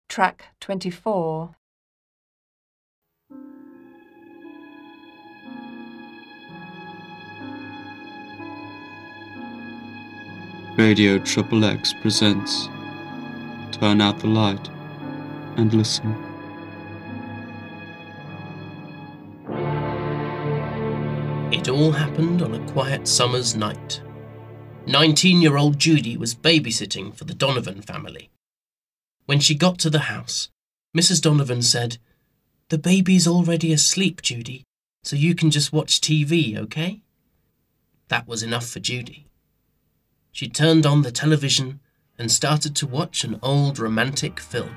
Track 24. Radio XXX presents Turn Out the Light and Listen. It all happened on a quiet summer's night. 19-year-old Judy was babysitting for the Donovan family. When she got to the house, Mrs. Donovan said, "The baby's already asleep, Judy, so you can just watch TV, okay?" That was enough for Judy. She turned on the television and started to watch an old romantic film.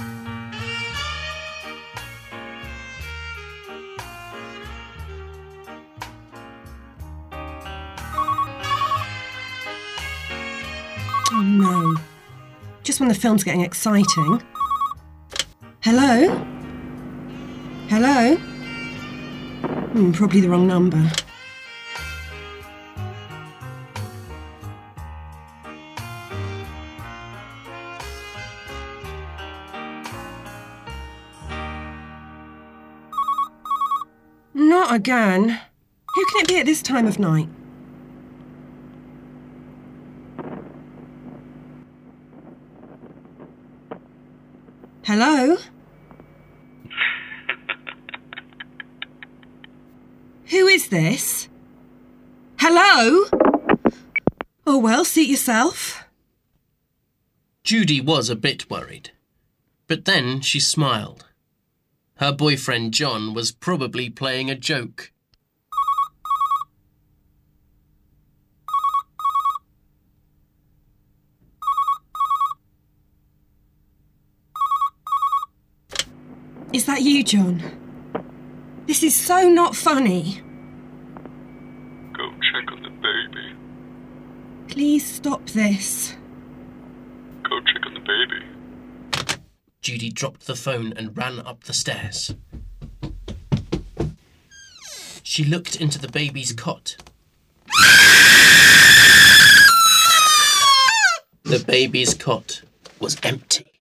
Oh no. Just when the film's getting exciting. Hello? Hello? Probably the wrong number. Not again. Who can it be at this time of night? Hello? Who is this? Hello? Oh well, suit yourself. Judy was a bit worried, but then she smiled. Her boyfriend John was probably playing a joke. Is that you, John? This is so not funny. Go check on the baby. Please stop this. Go check on the baby. Judy dropped the phone and ran up the stairs. She looked into the baby's cot. The baby's cot was empty.